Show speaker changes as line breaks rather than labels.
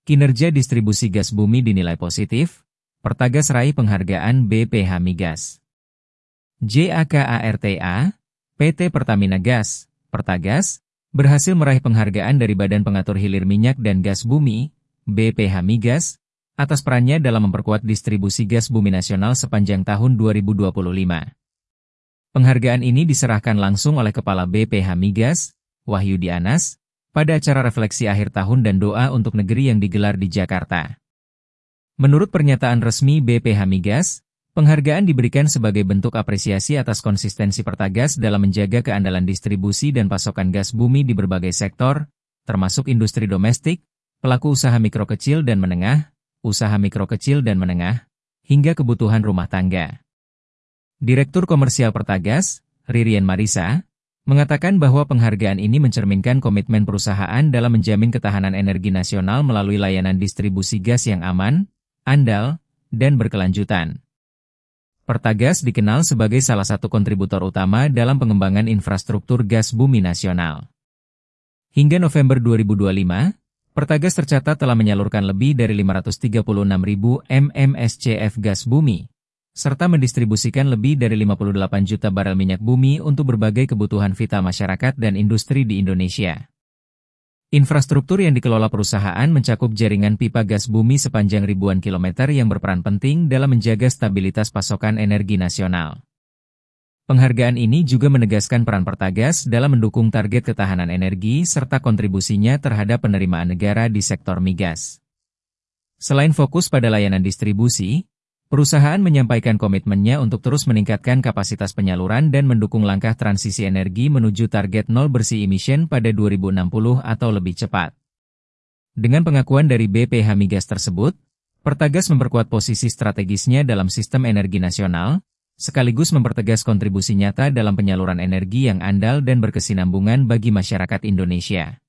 Kinerja distribusi gas bumi dinilai positif, Pertagas raih penghargaan BPH Migas. JAKARTA, PT Pertamina Gas, Pertagas, berhasil meraih penghargaan dari Badan Pengatur Hilir Minyak dan Gas Bumi, BPH Migas, atas perannya dalam memperkuat distribusi gas bumi nasional sepanjang tahun 2025. Penghargaan ini diserahkan langsung oleh Kepala BPH Migas, Wahyudi Anas, pada acara refleksi akhir tahun dan doa untuk negeri yang digelar di Jakarta. Menurut pernyataan resmi BPH Migas, penghargaan diberikan sebagai bentuk apresiasi atas konsistensi Pertagas dalam menjaga keandalan distribusi dan pasokan gas bumi di berbagai sektor, termasuk industri domestik, pelaku usaha mikro kecil dan menengah, usaha mikro kecil dan menengah, hingga kebutuhan rumah tangga. Direktur Komersial Pertagas, Ririan Marisa, mengatakan bahwa penghargaan ini mencerminkan komitmen perusahaan dalam menjamin ketahanan energi nasional melalui layanan distribusi gas yang aman, andal, dan berkelanjutan. Pertagas dikenal sebagai salah satu kontributor utama dalam pengembangan infrastruktur gas bumi nasional. Hingga November 2025, Pertagas tercatat telah menyalurkan lebih dari 536.000 mmscf gas bumi, serta mendistribusikan lebih dari 58 juta barel minyak bumi untuk berbagai kebutuhan vital masyarakat dan industri di Indonesia. Infrastruktur yang dikelola perusahaan mencakup jaringan pipa gas bumi sepanjang ribuan kilometer yang berperan penting dalam menjaga stabilitas pasokan energi nasional. Penghargaan ini juga menegaskan peran Pertagas dalam mendukung target ketahanan energi serta kontribusinya terhadap penerimaan negara di sektor migas. Selain fokus pada layanan distribusi, perusahaan menyampaikan komitmennya untuk terus meningkatkan kapasitas penyaluran dan mendukung langkah transisi energi menuju target nol bersih emission pada 2060 atau lebih cepat. Dengan pengakuan dari BPH Migas tersebut, Pertagas memperkuat posisi strategisnya dalam sistem energi nasional, sekaligus mempertegas kontribusi nyata dalam penyaluran energi yang andal dan berkesinambungan bagi masyarakat Indonesia.